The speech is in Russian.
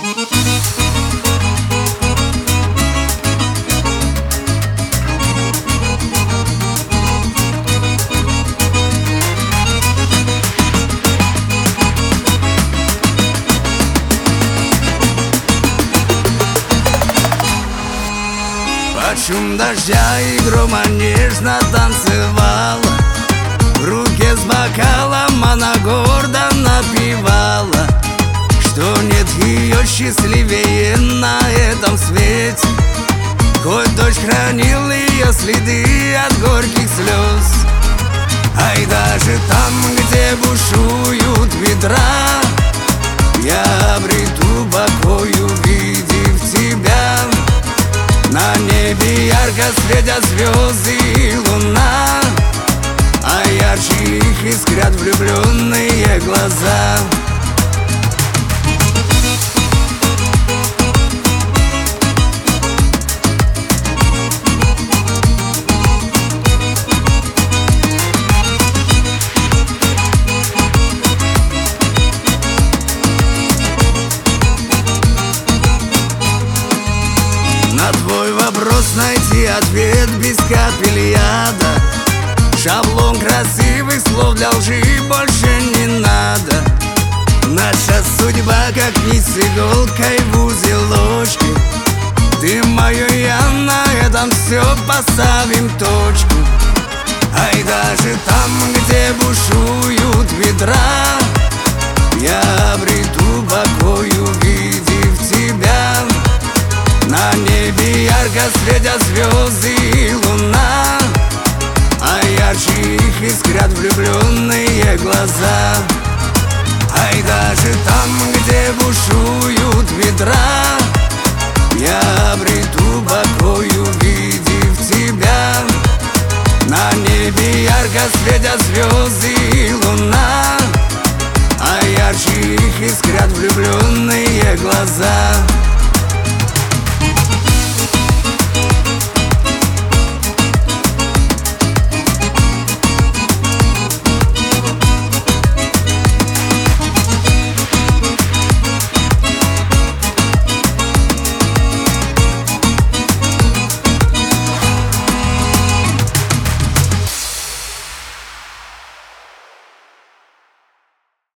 Под шум дождя и грома нежно танцевала, в руке с бокалом она гордо напевала, что нет ее счастливее на этом свете. Хоть дождь хранил ее следы от горьких слез, ай, даже там, где бушуют ветра, я обрету покой, увидев тебя. На небе ярко светят звезды и луна, а ярче их искрят влюбленные глаза. На твой вопрос найти ответ без капель яда, шаблон красивых слов для лжи больше не надо. Наша судьба как нить с иголкой в узелочке, ты мое, я на этом все поставим точку. Ай, даже там, где бушуют ветра, я обрету покой, увидев тебя. На небе ярко светят звезды и луна, а ярче их искрят влюбленные глаза. Ай, даже там, где бушуют ветра, я обрету покой, увидев тебя. На небе ярко светят звезды и луна, а ярче их искрят влюбленные глаза.